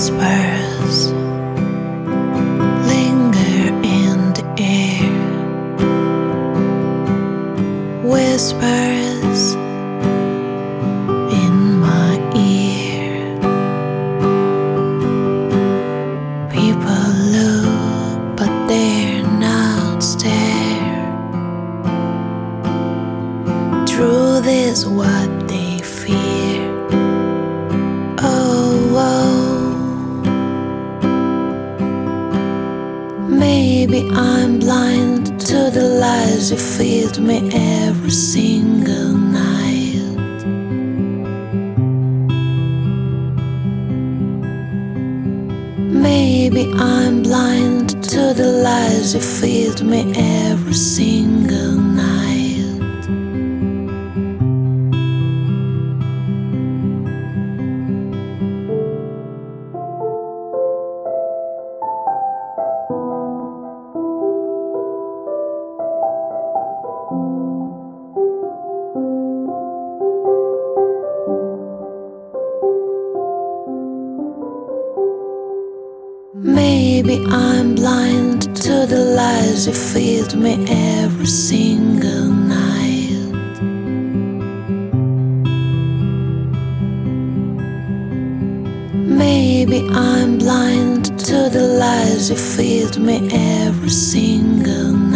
Whispers linger in the air. Whispers in my ear. People look, but they're not stare. Truth is what they fear. Maybe I'm blind to the lies you feed me every single night. Maybe I'm blind to the lies you feed me every single night. Maybe I'm blind to the lies you feed me every single night. Maybe I'm blind to the lies you feed me every single night.